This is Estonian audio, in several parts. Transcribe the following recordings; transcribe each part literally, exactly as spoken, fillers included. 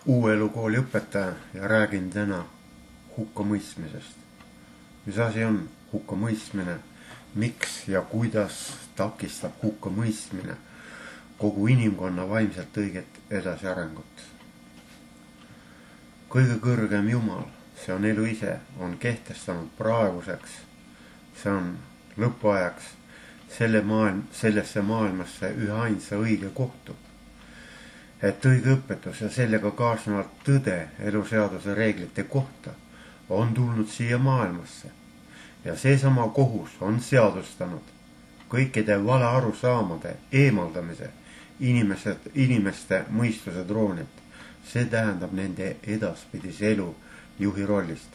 uuelukooli õpetaja ja räägin täna hukkamõistmisest. Mis asi on hukkamõistmine? Miks ja kuidas takistab hukkamõistmine kogu inimkonna vaimselt õiget edasiarengut? Kõige kõrgem Jumal, see on elu ise, on kehtestanud praeguseks, see on lõpuajaks selle maailm, sellesse maailmasse ühe ainsa õige kohtu. Et õige õpetus ja sellega kaasnevalt tõde eluseaduse reeglite kohta on tulnud siia maailmasse. Ja seesama kohus on seadustanud kõikide vale arusaamade eemaldamise inimesed, inimeste mõistuse troonilt. See tähendab nende edaspidise elu juhi rollist.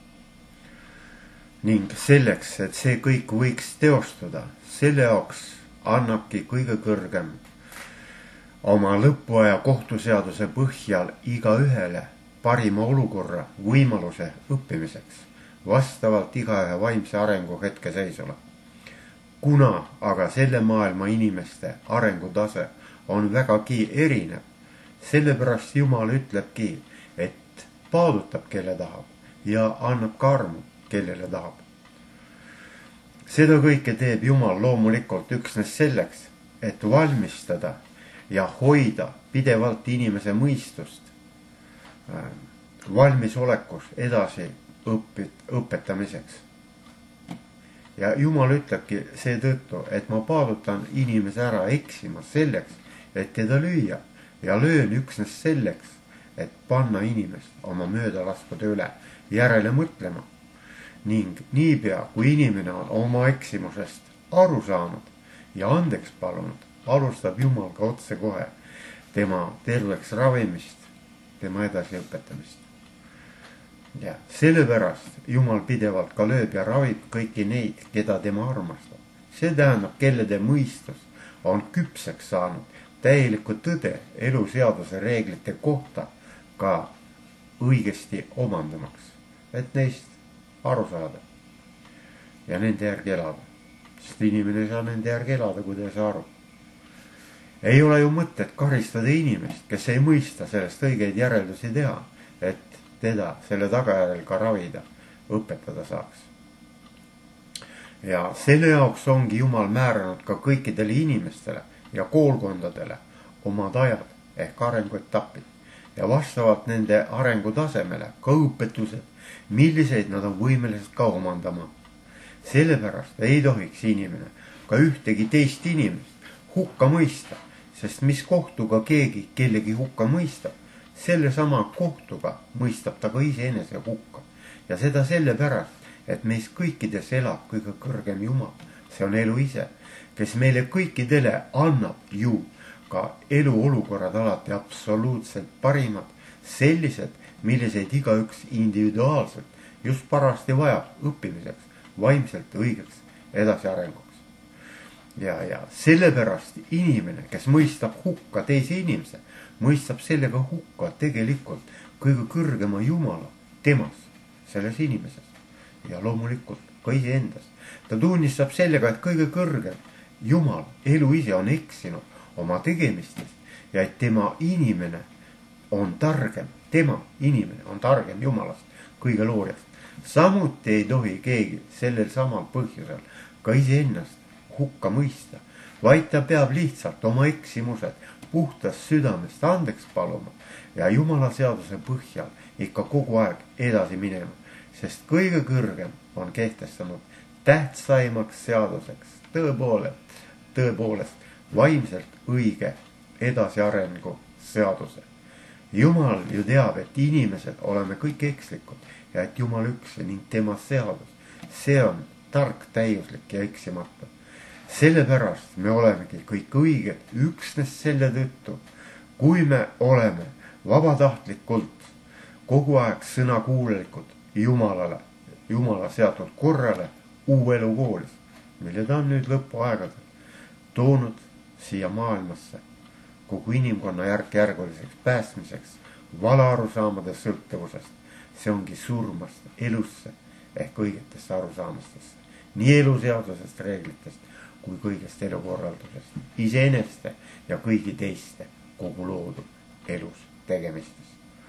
Ning selleks, et see kõik võiks teostuda, selle jaoks annabki kõige kõrgem oma lõpuaja kohtuseaduse põhjal igaühele parima olukorra võimaluse õppimiseks, vastavalt igaühe vaimse arengu hetkeseisule. Kuna aga selle maailma inimeste arengutase on vägagi erinev, sellepärast Jumal ütlebki, et paadutab kelle tahab ja annab ka armu kellele tahab. Seda kõike teeb Jumal loomulikult üksnes selleks, et valmistada ja hoida pidevalt inimese mõistust valmisolekus edasi õpit, õpetamiseks. Ja Jumal ütlebki seetõttu, et ma paadutan inimese ära eksima selleks, et teda lüüa ja löön üksnes selleks, et panna inimest oma möödalaskude üle järele mõtlema. Ning niipea, kui inimene on oma eksimusest aru saanud ja andeks palunud, alustab Jumal ka otse kohe tema terveks ravimist, tema edasi õpetamist. Ja sellepärast Jumal pidevalt ka lööb ja ravib kõiki neid, keda tema armastab. See tähendab, kellede mõistus on küpseks saanud täieliku tõde eluseaduse reeglite kohta ka õigesti omandamaks, et neist aru saada ja nende järgi elada. Sest inimene ei saa nende järgi elada, kui ta ei saa aru. Ei ole ju mõtet karistada inimest, kes ei mõista sellest õigeid järeldusi teha, et teda selle tagajärjel ka ravida, õpetada saaks. Ja selle jaoks ongi Jumal määranud ka kõikidele inimestele ja koolkondadele omad ajad ehk arenguetapid ja vastavalt nende arengutasemele ka õpetused, milliseid nad on võimelised ka omandama. Sellepärast ei tohiks inimene ka ühtegi teist inimest hukka mõista, sest mis kohtuga keegi kellegi hukka mõistab, selle sama kohtuga mõistab ta ka iseenese hukka. Ja seda sellepärast, et meis kõikides elab kõige kõrgem Jumal, see on elu ise, kes meile kõikidele annab ju ka eluolukorrad alati absoluutselt parimad, sellised, milliseid igaüks individuaalselt just parasti vajab õppimiseks, vaimselt õigeks edasiarenguks. Ja, ja sellepärast inimene, kes mõistab hukka teise inimese, mõistab sellega hukka tegelikult kõige kõrgema Jumala temas, selles inimeses ja loomulikult ka iseendas. Ta tunnistab sellega, et kõige kõrgem Jumal, elu ise on eksinud oma tegemistes ja et tema inimene on targem, tema inimene on targem Jumalast, kõige loojast. Samuti ei tohi keegi sellel samal põhjusel ka iseennast hukka mõista, vaid ta peab lihtsalt oma eksimused puhtast südamest andeks paluma ja Jumala seaduse põhjal ikka kogu aeg edasi minema, sest kõige kõrgem on kehtestanud tähtsaimaks seaduseks tõepoolest, tõepoolest vaimselt õige edasiarengu seaduse. Jumal ju teab, et inimesed oleme kõik ekslikud ja et Jumal üks ning tema seadus, see on tark, täiuslik ja eksimatu. Sellepärast me olemegi kõik õiged üksnes selle tõttu, kui me oleme vabatahtlikult kogu aeg sõnakuulelikud Jumalale, Jumala seatud korrale uuelukoolis, mille ta on nüüd lõpuaegadel toonud siia maailmasse kogu inimkonna järk-järguliseks päästmiseks vale arusaamade sõltuvusest. See ongi surmast elusse ehk õigetesse arusaamastesse, nii eluseadusest, reeglitest kui kõigest elukorraldusest, iseeneste ja kõigi teiste kogu loodud elus tegemistes.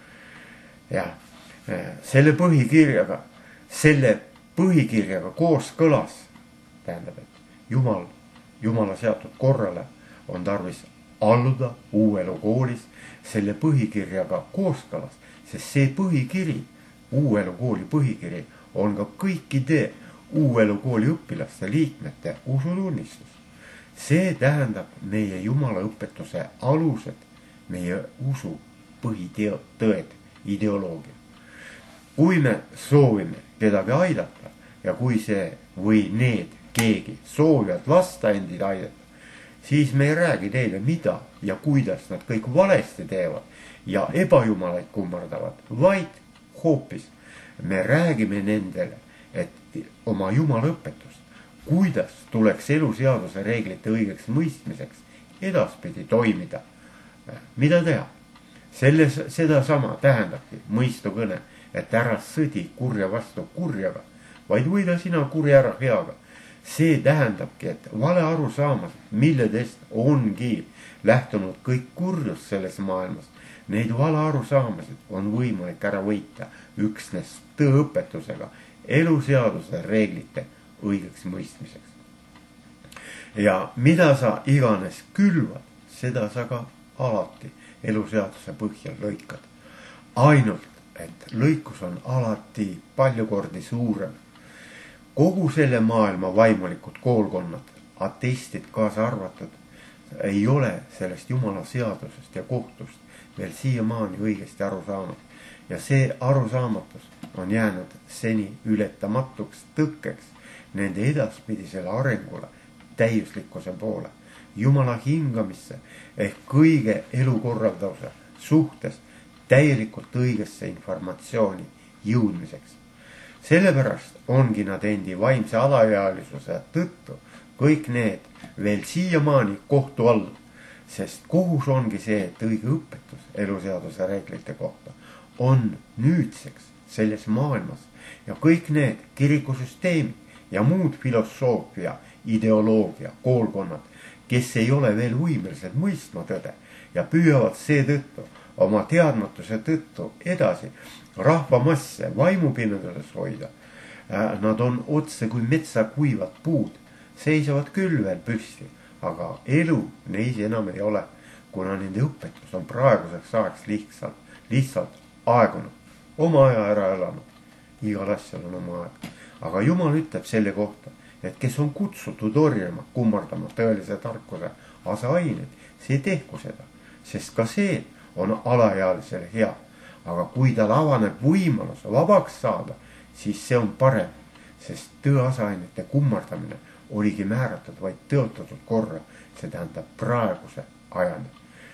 ja selle põhikirjaga, selle põhikirjaga kooskõlas, tähendab, et Jumal, Jumala seatud korrale on tarvis alluda Uue-elu koolis selle põhikirjaga kooskõlas, sest see põhikiri, Uue-elu kooli põhikiri, on ka kõikide Uue-elu kooli õpilaste liikmete usutunnistus. See tähendab meie Jumala õpetuse alused, meie usu põhitõed, ideoloogia. Kui me soovime kedagi aidata ja kui see või need keegi soovivad lasta endid aidata, siis me ei räägi neile, mida ja kuidas nad kõik valesti teevad ja ebajumalaid kummardavad, vaid hoopis me räägime nendele, et oma Jumala õpetust, kuidas tuleks eluseaduse reeglite õigeks mõistmiseks edaspidi toimida, mida teha. Selles, seda sama tähendabki mõistukõne, et ära sõdi kurja vastu kurjaga, vaid võida sina kurja ära heaga. See tähendabki, et vale arusaamas, milledest ongi lähtunud kõik kurjus selles maailmas, neid vale arusaamasid on võimalik ära võita üksnes tõeõpetusega, eluseaduse reeglite õigeks mõistmiseks. Ja mida sa iganes külvad, seda sa ka alati eluseaduse põhjal lõikad. Ainult, et lõikus on alati palju kordi suurem. Kogu selle maailma vaimulikud koolkonnad, ateistid kaasa arvatud, ei ole sellest Jumala seadusest ja kohtust veel siiamaani õigesti aru saanud. Ja see arusaamatus on jäänud seni ületamatuks tõkkeks nende edaspidisele arengule täiuslikkuse poole, Jumala hingamisse ehk kõige elukorralduse suhtes täielikult õigesse informatsiooni jõudmiseks. Sellepärast ongi nad endi vaimse alaealisuse tõttu kõik need veel siiamaani kohtu all, sest kohus ongi see, et õige õpetus eluseaduse reeglite kohta on nüüdseks selles maailmas ja kõik need kirikusüsteemid ja muud filosoofia, ideoloogia, koolkonnad, kes ei ole veel võimelised mõistma tõde ja püüavad seetõttu oma teadmatuse tõttu edasi rahvamasse vaimupimedades hoida. Nad on otse kui metsa kuivad puud, seisavad küll veel püsti, aga elu neis enam ei ole, kuna nende õpetus on praeguseks ajaks lihtsalt, lihtsalt aegunud, oma aja ära elanud. Igal asjal on oma aeg. Aga Jumal ütleb selle kohta, et kes on kutsutud orjama, kummardama tõelise tarkuse aseaineid, see tehku seda, sest ka see on alaealisele hea. Aga kui tal avaneb võimalus vabaks saada, siis see on parem, sest tõe aseainete kummardamine oligi määratud vaid tõotatud korra, see tähendab praeguse ajani.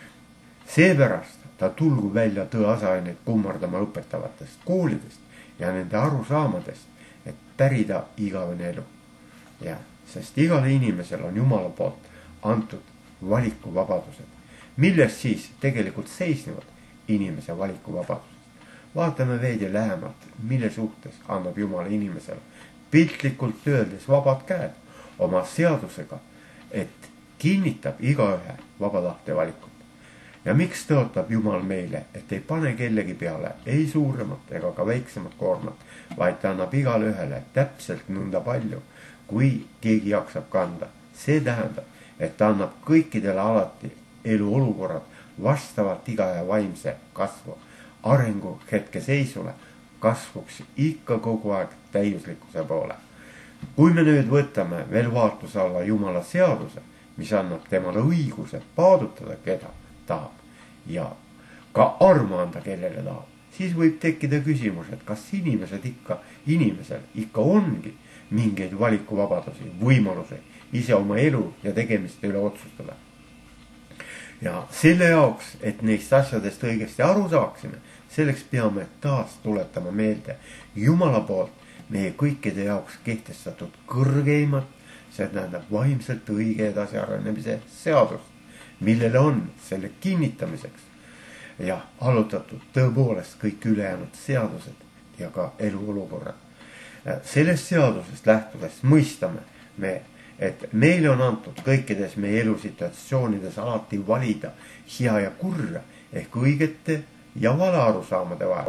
Seepärast ta tulgu välja tõe aseaineid kummardama õpetavatest koolidest ja nende arusaamadest, et pärida igavene elu. Ja, sest igale inimesel on Jumala poolt antud valikuvabadused, milles siis tegelikult seisnevad inimese valikuvabadused. Vaatame veidi lähemalt, mille suhtes annab Jumal inimesele piltlikult öeldes vabad käed oma seadusega, et kinnitab igaühe vaba tahte valikut. Ja miks tõotab Jumal meile, et ei pane kellegi peale ei suuremat ega ka väiksemat koormat, vaid ta annab igale ühele täpselt nõnda palju, kui keegi jaksab kanda. See tähendab, et ta annab kõikidele alati elu olukorrad vastavalt igaühe vaimse kasvu, arengu hetke seisule, kasvuks ikka kogu aeg täiuslikkuse poole. Kui me nüüd võtame veel vaatluse alla Jumala seaduse, mis annab temale õiguse paadutada keda tahab ja ka armu anda kellele tahab, siis võib tekkida küsimus, et kas inimesed ikka, inimesel ikka ongi mingeid valikuvabadusi, võimalusi ise oma elu ja tegemiste üle otsustada. Ja selle jaoks, et neist asjadest õigesti aru saaksime, selleks peame taas tuletama meelde Jumala poolt meie kõikide jaoks kehtestatud kõrgeimat, see tähendab vaimselt õige edasi arenemise seadust, millele on selle kinnitamiseks ja allutatud tõepoolest kõik ülejäänud seadused ja ka eluolukorrad. Sellest seadusest lähtudes mõistame me, et meile on antud kõikides meie elusituatsioonides alati valida hea ja kurja ehk õigete ja vale arusaamade vahel.